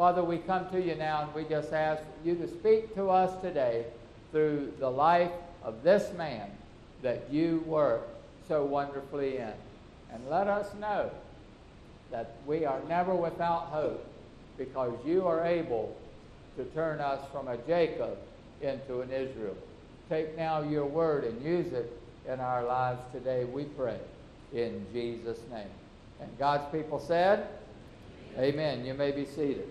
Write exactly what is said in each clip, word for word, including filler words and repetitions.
Father, we come to you now and we just ask you to speak to us today through the life of this man that you work so wonderfully in. And let us know that we are never without hope, because you are able to turn us from a Jacob into an Israel. Take now your word and use it in our lives today, we pray, in Jesus' name. And God's people said, amen. You may be seated.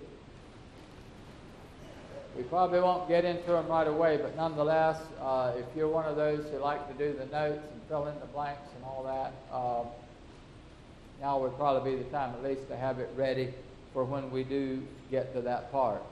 We probably won't get into them right away, but nonetheless, uh, if you're one of those who like to do the notes and fill in the blanks and all that, uh, now would probably be the time at least to have it ready for when we do get to that part.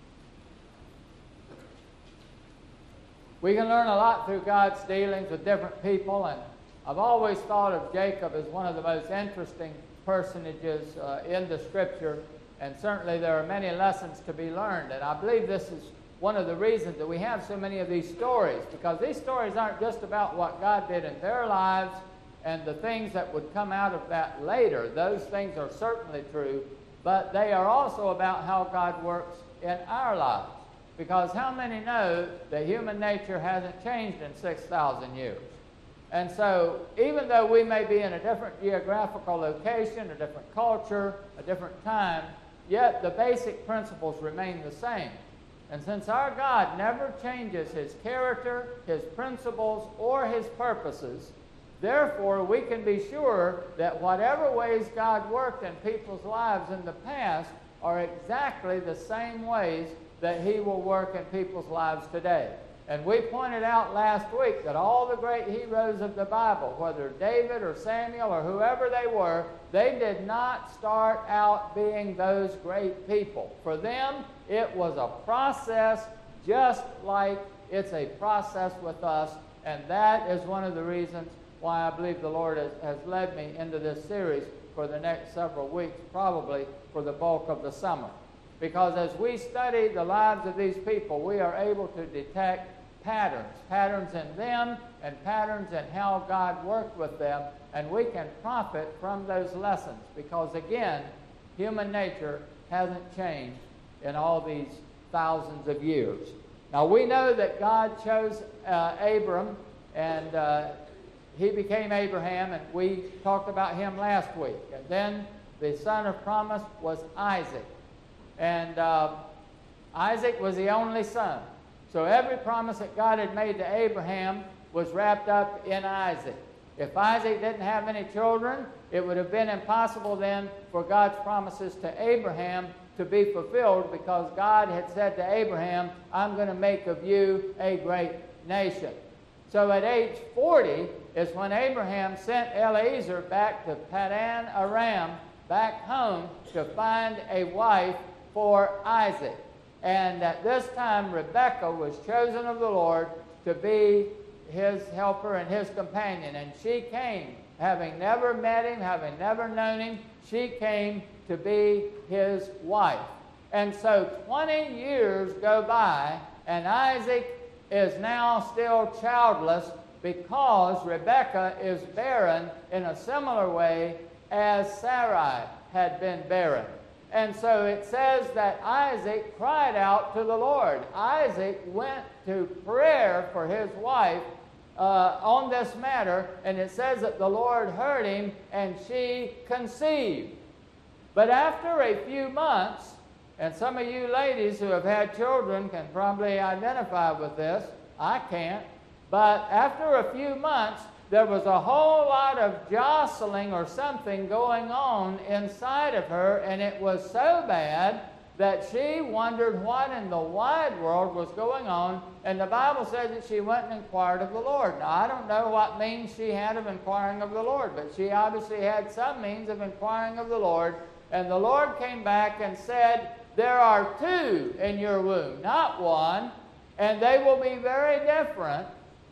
We can learn a lot through God's dealings with different people, and I've always thought of Jacob as one of the most interesting personages uh, in the Scripture, and certainly there are many lessons to be learned, and I believe this is one of the reasons that we have so many of these stories, because these stories aren't just about what God did in their lives and the things that would come out of that later. Those things are certainly true, but they are also about how God works in our lives. Because how many know that human nature hasn't changed in six thousand years? And so even though we may be in a different geographical location, a different culture, a different time, yet the basic principles remain the same. And since our God never changes his character, his principles, or his purposes, therefore we can be sure that whatever ways God worked in people's lives in the past are exactly the same ways that he will work in people's lives today. And we pointed out last week that all the great heroes of the Bible, whether David or Samuel or whoever they were, they did not start out being those great people. For them, it was a process just like it's a process with us, and that is one of the reasons why I believe the Lord has, has led me into this series for the next several weeks, probably for the bulk of the summer. Because as we study the lives of these people, we are able to detect patterns, patterns in them and patterns in how God worked with them, and we can profit from those lessons because, again, human nature hasn't changed in all these thousands of years. Now, we know that God chose uh, Abram, and uh, he became Abraham, and we talked about him last week. And then the son of promise was Isaac. And uh, Isaac was the only son. So every promise that God had made to Abraham was wrapped up in Isaac. If Isaac didn't have any children, it would have been impossible then for God's promises to Abraham to be fulfilled, because God had said to Abraham, I'm going to make of you a great nation. So at age forty is when Abraham sent Eliezer back to Padan Aram, back home, to find a wife for Isaac. And at this time, Rebekah was chosen of the Lord to be his helper and his companion. And she came, having never met him, having never known him, she came to be his wife. And so twenty years go by, and Isaac is now still childless because Rebekah is barren in a similar way as Sarai had been barren. And so it says that Isaac cried out to the Lord. Isaac went to prayer for his wife uh, on this matter, and it says that the Lord heard him, and she conceived. But after a few months, and some of you ladies who have had children can probably identify with this, I can't, but after a few months, there was a whole lot of jostling or something going on inside of her, and it was so bad that she wondered what in the wide world was going on, and the Bible says that she went and inquired of the Lord. Now, I don't know what means she had of inquiring of the Lord, but she obviously had some means of inquiring of the Lord, and the Lord came back and said, there are two in your womb, not one, and they will be very different.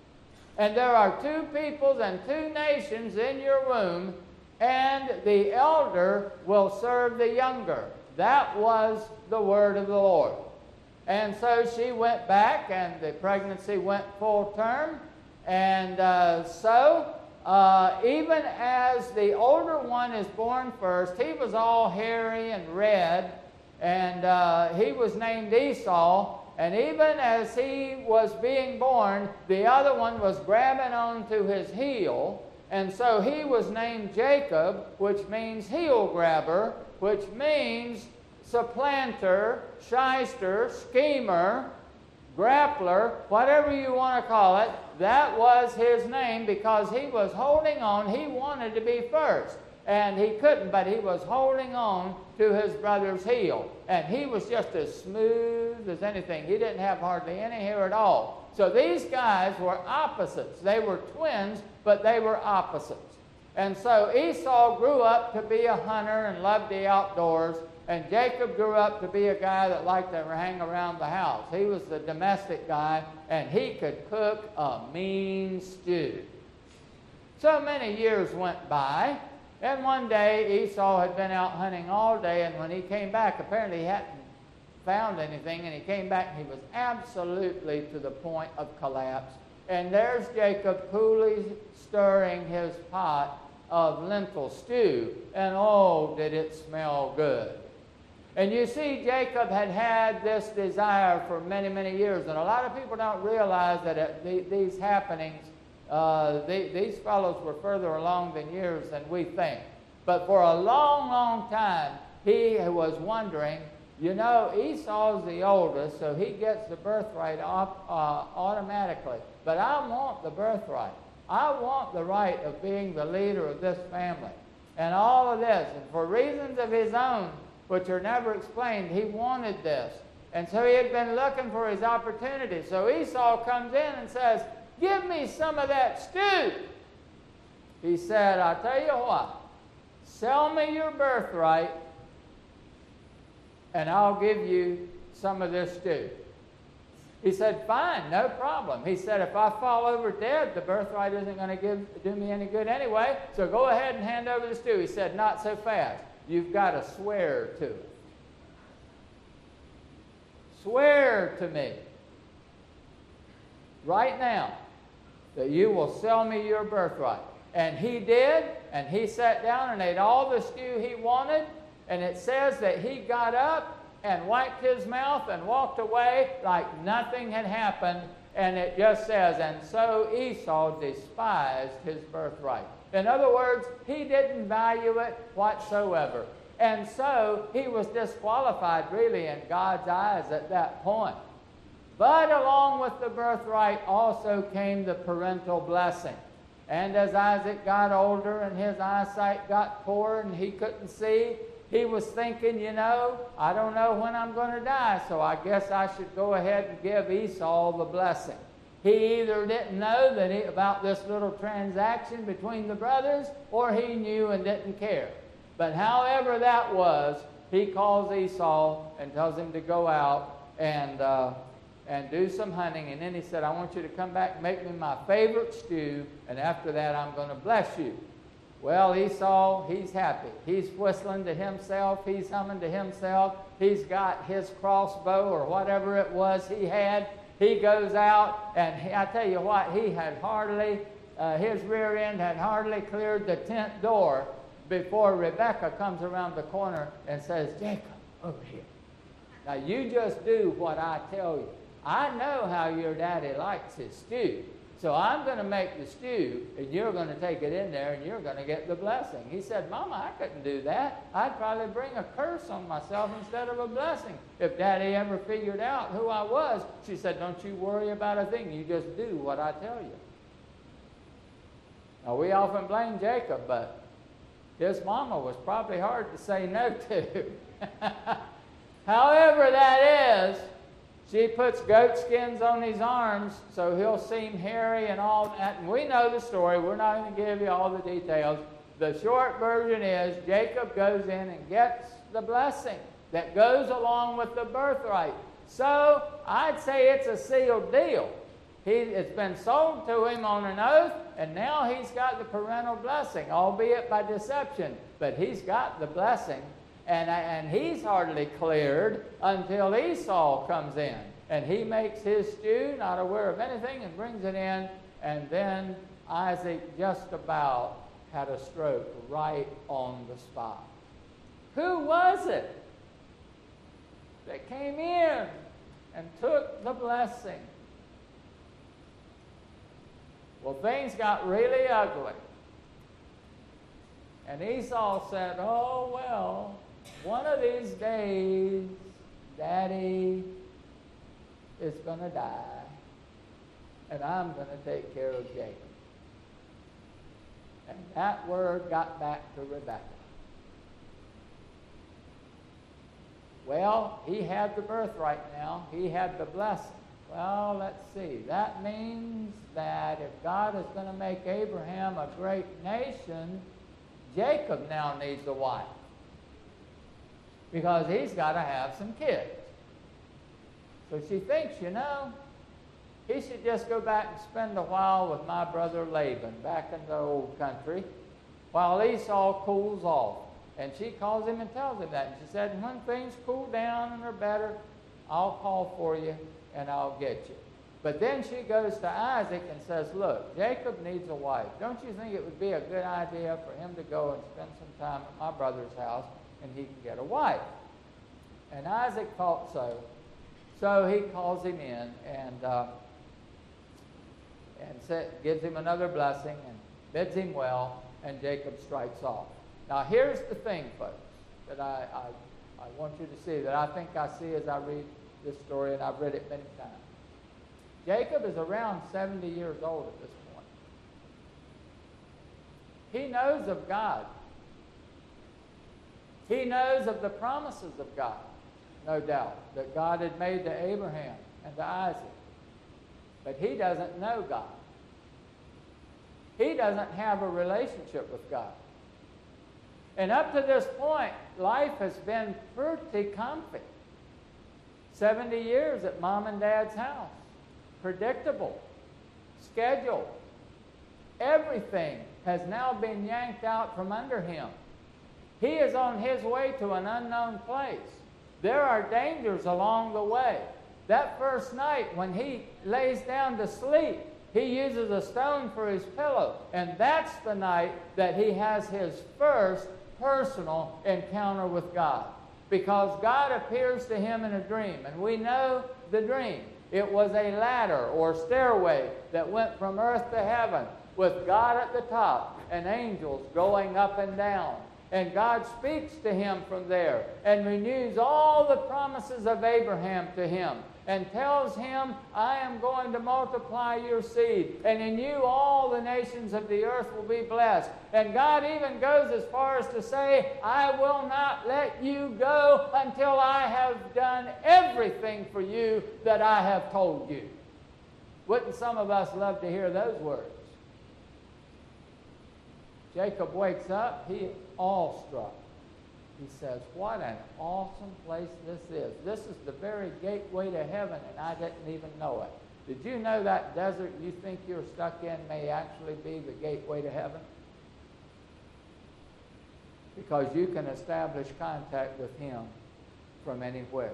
And there are two peoples and two nations in your womb, and the elder will serve the younger. That was the word of the Lord. And so she went back, and the pregnancy went full term. And uh, so, uh, even as the older one is born first, he was all hairy and red, and uh, he was named Esau. And even as he was being born, the other one was grabbing onto his heel. And so he was named Jacob, which means heel grabber, which means supplanter, shyster, schemer, grappler, whatever you want to call it. That was his name because he was holding on. He wanted to be first, and he couldn't, but he was holding on to his brother's heel. And he was just as smooth as anything. He didn't have hardly any hair at all. So these guys were opposites. They were twins, but they were opposites. And so Esau grew up to be a hunter and loved the outdoors, and Jacob grew up to be a guy that liked to hang around the house. He was the domestic guy, and he could cook a mean stew. So many years went by, and one day Esau had been out hunting all day, and when he came back, apparently he hadn't found anything, and he came back and he was absolutely to the point of collapse. And there's Jacob coolly stirring his pot of lentil stew, and oh, did it smell good. And you see, Jacob had had this desire for many, many years, and a lot of people don't realize that at the, these happenings, uh, the, these fellows were further along than years than we think. But for a long, long time, he was wondering, you know, Esau's the oldest, so he gets the birthright off, uh, automatically. But I want the birthright. I want the right of being the leader of this family. And all of this, and for reasons of his own, which are never explained, he wanted this. And so he had been looking for his opportunity. So Esau comes in and says, give me some of that stew. He said, I'll tell you what, sell me your birthright, and I'll give you some of this stew. He said, fine, no problem. He said, if I fall over dead, the birthright isn't going to give do me any good anyway, so go ahead and hand over the stew. He said, not so fast. You've got to swear to it. Swear to me right now that you will sell me your birthright. And he did, and he sat down and ate all the stew he wanted, and it says that he got up and wiped his mouth and walked away like nothing had happened. And it just says, and so Esau despised his birthright. In other words, he didn't value it whatsoever. And so he was disqualified really in God's eyes at that point. But along with the birthright also came the parental blessing. And as Isaac got older and his eyesight got poor and he couldn't see, he was thinking, you know, I don't know when I'm going to die, so I guess I should go ahead and give Esau the blessing. He either didn't know that he, about this little transaction between the brothers, or he knew and didn't care. But however that was, he calls Esau and tells him to go out and, uh, and do some hunting. And then he said, I want you to come back and make me my favorite stew, and after that I'm going to bless you. Well, Esau, he's happy. He's whistling to himself. He's humming to himself. He's got his crossbow or whatever it was he had. He goes out, and he, I tell you what, he had hardly, uh, his rear end had hardly cleared the tent door before Rebekah comes around the corner and says, Jacob, over here. Now, you just do what I tell you. I know how your daddy likes his stew. So I'm going to make the stew, and you're going to take it in there, and you're going to get the blessing. He said, Mama, I couldn't do that. I'd probably bring a curse on myself instead of a blessing if Daddy ever figured out who I was. She said, don't you worry about a thing. You just do what I tell you. Now, we often blame Jacob, but his mama was probably hard to say no to. However that is, she puts goat skins on his arms so he'll seem hairy and all that. And we know the story. We're not going to give you all the details. The short version is Jacob goes in and gets the blessing that goes along with the birthright. So I'd say it's a sealed deal. He, it's been sold to him on an oath, and now he's got the parental blessing, albeit by deception. But he's got the blessing. And, and he's hardly cleared until Esau comes in. And he makes his stew, not aware of anything, and brings it in. And then Isaac just about had a stroke right on the spot. Who was it? that came in and took the blessing. Well, things got really ugly. And Esau said, oh, well, one of these days, Daddy is going to die, and I'm going to take care of Jacob. And that word got back to Rebekah. Well, he had the birthright now. He had the blessing. Well, let's see. That means that if God is going to make Abraham a great nation, Jacob now needs a wife, because he's got to have some kids. So she thinks, you know, he should just go back and spend a while with my brother Laban back in the old country while Esau cools off. And she calls him and tells him that. And she said, when things cool down and are better, I'll call for you and I'll get you. But then she goes to Isaac and says, look, Jacob needs a wife. Don't you think it would be a good idea for him to go and spend some time at my brother's house and he can get a wife? And Isaac thought so. So he calls him in and, uh, and say, gives him another blessing and bids him well, and Jacob strikes off. Now here's the thing, folks, that I, I, I want you to see, that I think I see as I read this story, and I've read it many times. Jacob is around seventy years old at this point. He knows of God. He knows of the promises of God, no doubt, that God had made to Abraham and to Isaac. But he doesn't know God. He doesn't have a relationship with God. And up to this point, life has been pretty comfy. seventy years at mom and dad's house. Predictable. Scheduled. Everything has now been yanked out from under him. He is on his way to an unknown place. There are dangers along the way. That first night when he lays down to sleep, he uses a stone for his pillow. And that's the night that he has his first personal encounter with God. Because God appears to him in a dream. And we know the dream. It was a ladder or stairway that went from earth to heaven with God at the top and angels going up and down. And God speaks to him from there and renews all the promises of Abraham to him and tells him, I am going to multiply your seed, and in you all the nations of the earth will be blessed. And God even goes as far as to say, I will not let you go until I have done everything for you that I have told you. Wouldn't some of us love to hear those words? Jacob wakes up, he is awestruck. He says, what an awesome place this is. This is the very gateway to heaven, and I didn't even know it. Did you know that desert you think you're stuck in may actually be the gateway to heaven? Because you can establish contact with him from anywhere.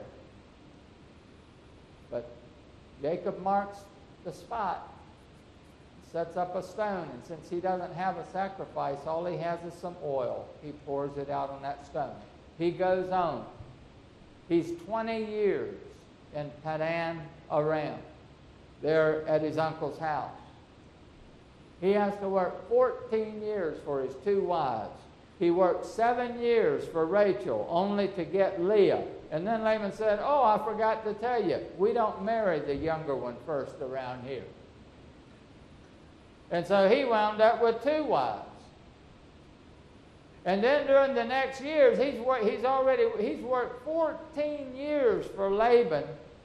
But Jacob marks the spot. Sets up a stone, and since he doesn't have a sacrifice, all he has is some oil. He pours it out on that stone. He goes on. He's twenty years in Padan Aram, there at his uncle's house. He has to work fourteen years for his two wives. He worked seven years for Rachel, only to get Leah. And then Laban said, oh, I forgot to tell you, we don't marry the younger one first around here. And so he wound up with two wives. And then during the next years, he's worked, he's already he's worked fourteen years for Laban.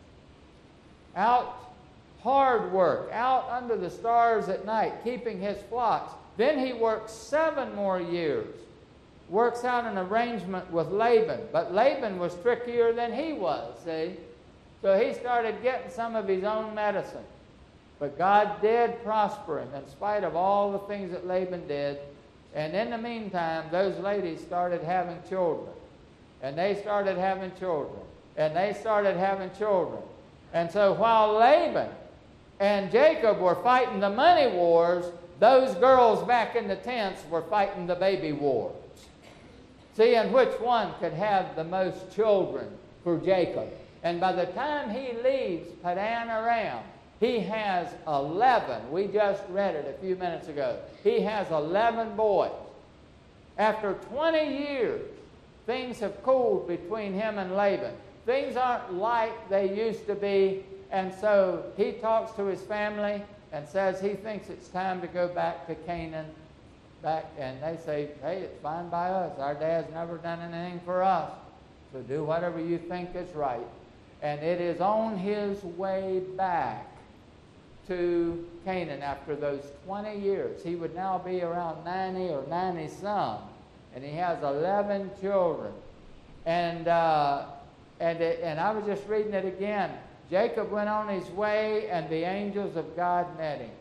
Out hard work, out under the stars at night, keeping his flocks. Then he works seven more years. Works out an arrangement with Laban. But Laban was trickier than he was, see? So he started getting some of his own medicine. But God did prosper him in spite of all the things that Laban did. And in the meantime, those ladies started having children. And they started having children. And they started having children. And so while Laban and Jacob were fighting the money wars, those girls back in the tents were fighting the baby wars. Seeing which one could have the most children for Jacob. And by the time he leaves Padan Aram, he has eleven. We just read it a few minutes ago. He has eleven boys. After twenty years, things have cooled between him and Laban. Things aren't like they used to be, and so he talks to his family and says he thinks it's time to go back to Canaan. Back, and they say, hey, it's fine by us. Our dad's never done anything for us, so do whatever you think is right. And it is on his way back to Canaan after those twenty years. He would now be around ninety or ninety-some, and he has eleven children. And uh, and it, and I was just reading it again. Jacob went on his way, and the angels of God met him.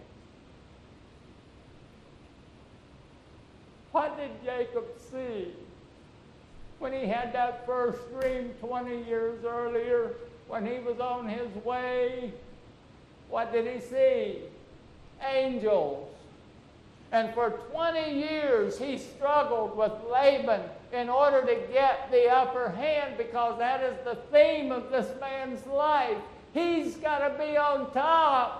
What did Jacob see when he had that first dream twenty years earlier, when he was on his way? What did he see? Angels. And for twenty years he struggled with Laban in order to get the upper hand, because that is the theme of this man's life. He's got to be on top.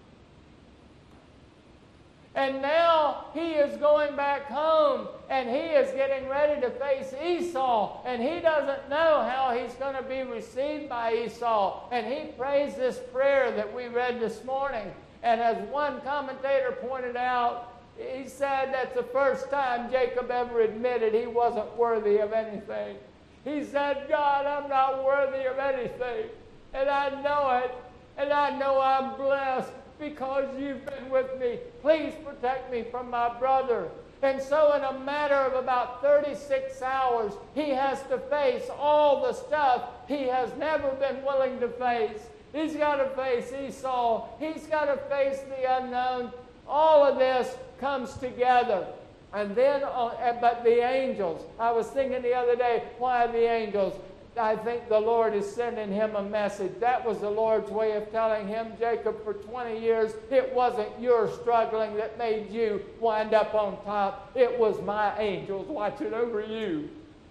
And now he is going back home, and he is getting ready to face Esau, and he doesn't know how he's going to be received by Esau. And he prays this prayer that we read this morning. And as one commentator pointed out, he said that's the first time Jacob ever admitted he wasn't worthy of anything. He said, God, I'm not worthy of anything, and I know it, and I know I'm blessed because you've been with me. Please protect me from my brother. And so in a matter of about thirty-six hours, he has to face all the stuff he has never been willing to face. He's got to face Esau. He's got to face the unknown. All of this comes together. And then, uh, but the angels, I was thinking the other day, why the angels? I think the Lord is sending him a message. That was the Lord's way of telling him, Jacob, for twenty years, it wasn't your struggling that made you wind up on top. It was my angels watching over you.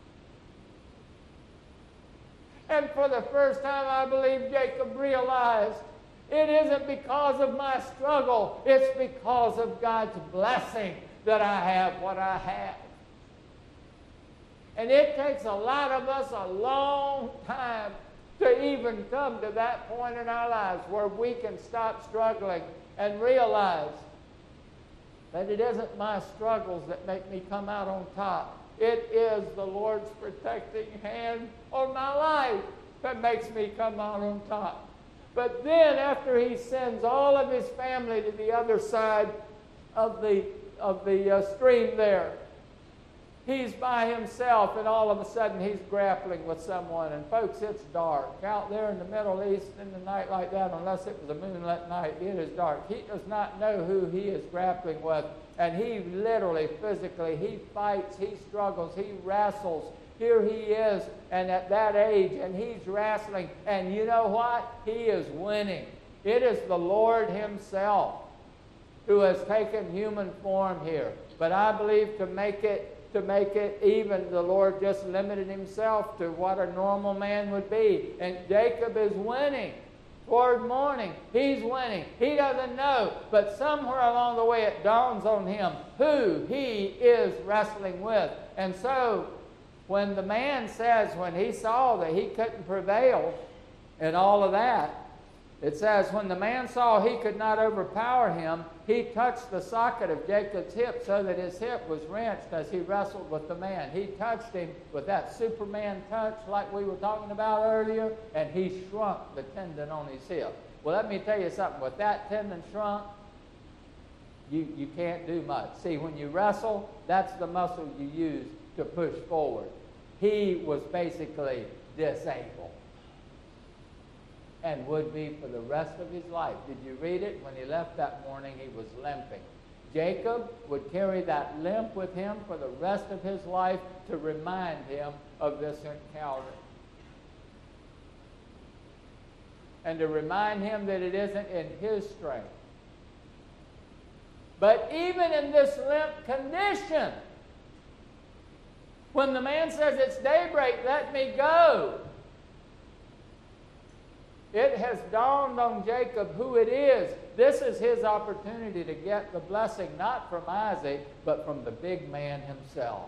And for the first time, I believe Jacob realized it isn't because of my struggle. It's because of God's blessing that I have what I have. And it takes a lot of us a long time to even come to that point in our lives where we can stop struggling and realize that it isn't my struggles that make me come out on top. It is the Lord's protecting hand on my life that makes me come out on top. But then after he sends all of his family to the other side of the, of the uh, stream there, he's by himself, and all of a sudden he's grappling with someone. And folks, it's dark. Out there in the Middle East in the night like that, unless it was a moonlit night, it is dark. He does not know who he is grappling with. And he literally, physically, he fights, he struggles, he wrestles. Here he is, and at that age, and he's wrestling. And you know what? He is winning. It is the Lord himself who has taken human form here. But I believe to make it To make it even, the Lord just limited himself to what a normal man would be. And Jacob is winning. Toward morning, he's winning. He doesn't know, but somewhere along the way it dawns on him who he is wrestling with. And so, when the man says, when he saw that he couldn't prevail in all of that, it says, when the man saw he could not overpower him, he touched the socket of Jacob's hip so that his hip was wrenched as he wrestled with the man. He touched him with that Superman touch like we were talking about earlier, and he shrunk the tendon on his hip. Well, let me tell you something. With that tendon shrunk, you, you can't do much. See, when you wrestle, that's the muscle you use to push forward. He was basically disabled, and would be for the rest of his life. Did you read it? When he left that morning, he was limping. Jacob would carry that limp with him for the rest of his life to remind him of this encounter. And to remind him that it isn't in his strength. But even in this limp condition, when the man says, it's daybreak, let me go, It has dawned on Jacob who it is. This is his opportunity to get the blessing, not from Isaac, but from the big man himself.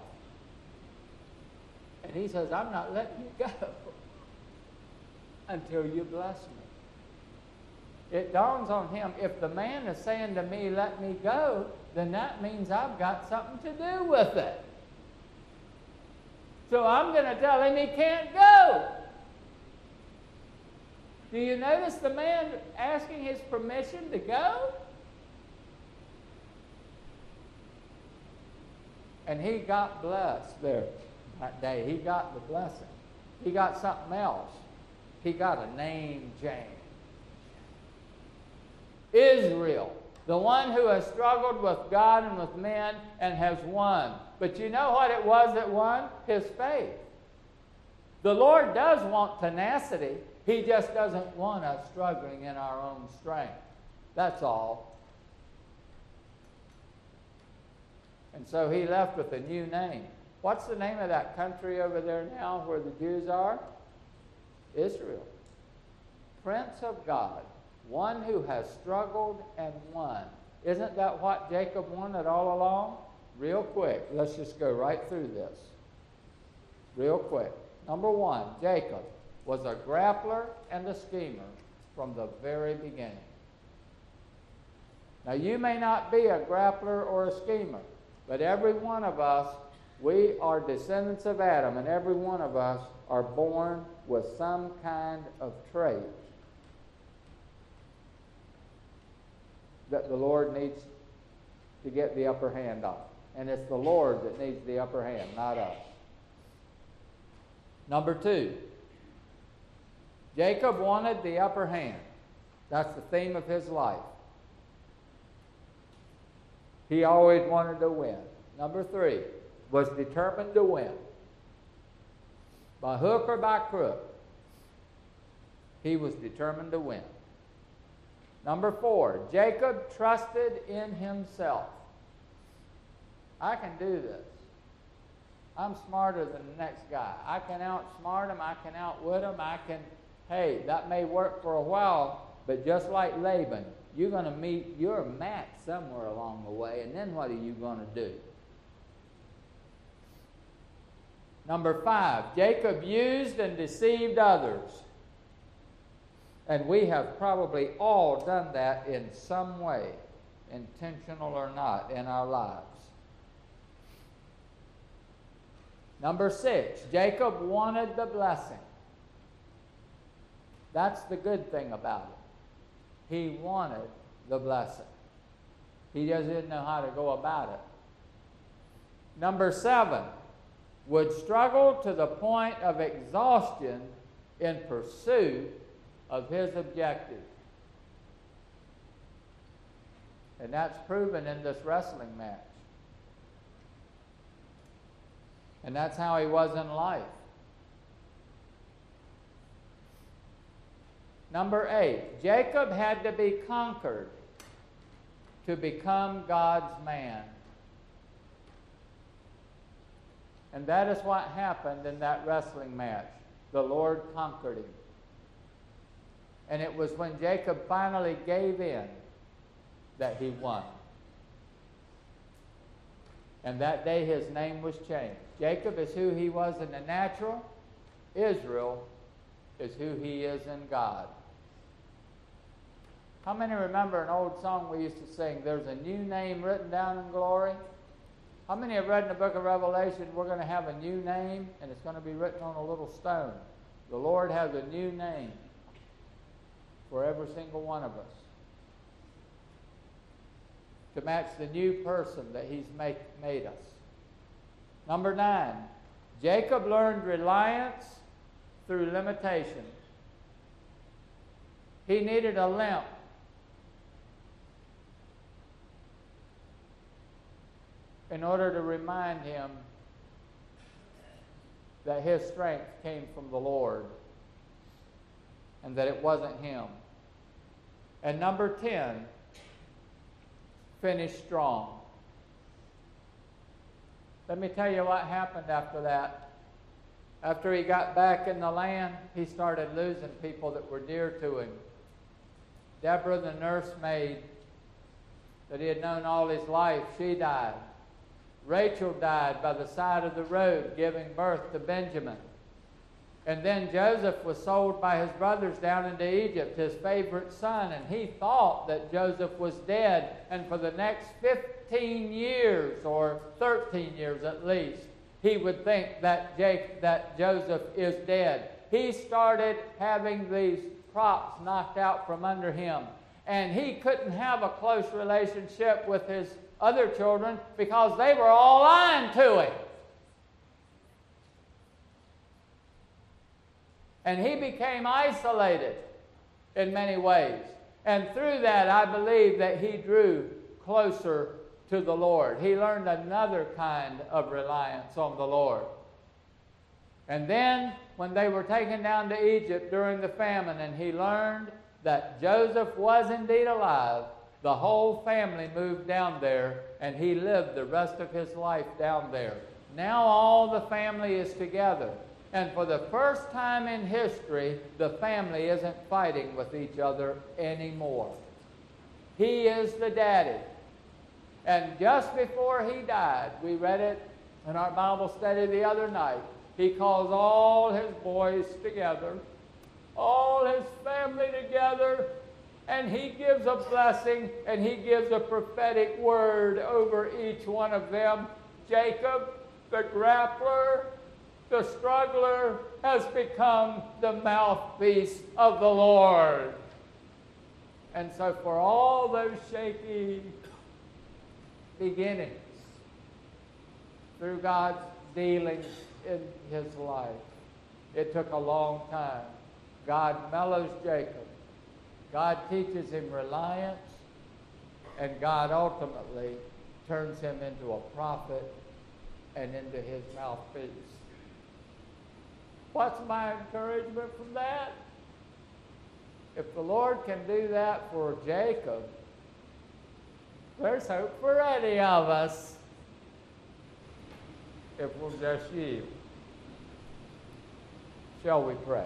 And he says, I'm not letting you go until you bless me. It dawns on him, if the man is saying to me, let me go, then that means I've got something to do with it. So I'm going to tell him he can't go. Do you notice the man asking his permission to go? And he got blessed there that day. He got the blessing. He got something else. He got a name change. Israel, the one who has struggled with God and with men and has won. But you know what it was that won? His faith. The Lord does want tenacity. He just doesn't want us struggling in our own strength. That's all. And so he left with a new name. What's the name of that country over there now where the Jews are? Israel. Prince of God. One who has struggled and won. Isn't that what Jacob wanted all along? Real quick. Let's just go right through this. Real quick. Number one, Jacob was a grappler and a schemer from the very beginning. Now, you may not be a grappler or a schemer, but every one of us, we are descendants of Adam, and every one of us are born with some kind of trait that the Lord needs to get the upper hand on. And it's the Lord that needs the upper hand, not us. Number two, Jacob wanted the upper hand. That's the theme of his life. He always wanted to win. Number three, was determined to win. By hook or by crook, he was determined to win. Number four, Jacob trusted in himself. I can do this. I'm smarter than the next guy. I can outsmart him. I can outwit him. I can, hey, that may work for a while, but just like Laban, you're going to meet your match somewhere along the way, and then what are you going to do? Number five, Jacob used and deceived others. And we have probably all done that in some way, intentional or not, in our lives. Number six, Jacob wanted the blessing. That's the good thing about it. He wanted the blessing. He just didn't know how to go about it. Number seven, would struggle to the point of exhaustion in pursuit of his objective. And that's proven in this wrestling match. And that's how he was in life. Number eight, Jacob had to be conquered to become God's man. And that is what happened in that wrestling match. The Lord conquered him. And it was when Jacob finally gave in that he won. And that day his name was changed. Jacob is who he was in the natural. Israel is who he is in God. How many remember an old song we used to sing, there's a new name written down in glory? How many have read in the book of Revelation, we're going to have a new name, and it's going to be written on a little stone? The Lord has a new name for every single one of us, to match the new person that he's make, made us. Number nine, Jacob learned reliance through limitation. He needed a limp. In order to remind him that his strength came from the Lord and that it wasn't him. And number ten, finish strong. Let me tell you what happened after that. After he got back in the land, he started losing people that were dear to him. Deborah, the nursemaid that he had known all his life, she died. Rachel died by the side of the road, giving birth to Benjamin. And then Joseph was sold by his brothers down into Egypt, his favorite son, and he thought that Joseph was dead. And for the next fifteen years, or thirteen years at least, he would think that, Jake, that Joseph is dead. He started having these crops knocked out from under him. And he couldn't have a close relationship with his other children because they were all lying to him. And he became isolated in many ways. And through that, I believe that he drew closer to the Lord. He learned another kind of reliance on the Lord. And then, when they were taken down to Egypt during the famine, and he learned that Joseph was indeed alive, the whole family moved down there, and he lived the rest of his life down there. Now all the family is together. And for the first time in history, the family isn't fighting with each other anymore. He is the daddy. And just before he died, we read it in our Bible study the other night, he calls all his boys together, all his family together, and he gives a blessing and he gives a prophetic word over each one of them. Jacob, the grappler, the struggler, has become the mouthpiece of the Lord. And so for all those shaky beginnings, through God's dealings in his life, it took a long time. God mellows Jacob. God teaches him reliance, and God ultimately turns him into a prophet and into his mouthpiece. What's my encouragement from that? If the Lord can do that for Jacob, there's hope for any of us if we'll just yield. Shall we pray?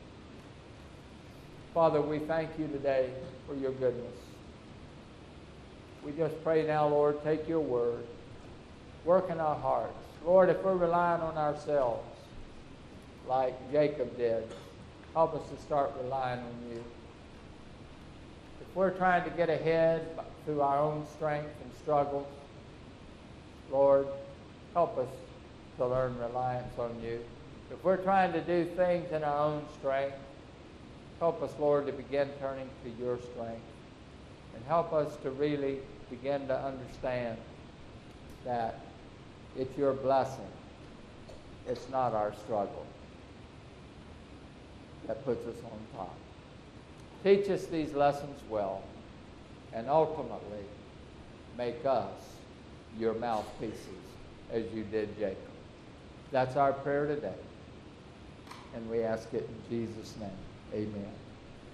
Father, we thank you today for your goodness. We just pray now, Lord, take your word, work in our hearts. Lord, if we're relying on ourselves like Jacob did, help us to start relying on you. If we're trying to get ahead through our own strength and struggles, Lord, help us to learn reliance on you. If we're trying to do things in our own strength, help us, Lord, to begin turning to your strength. And help us to really begin to understand that it's your blessing. It's not our struggle that puts us on top. Teach us these lessons well, and ultimately make us your mouthpieces as you did Jacob. That's our prayer today, and we ask it in Jesus' name. Amen.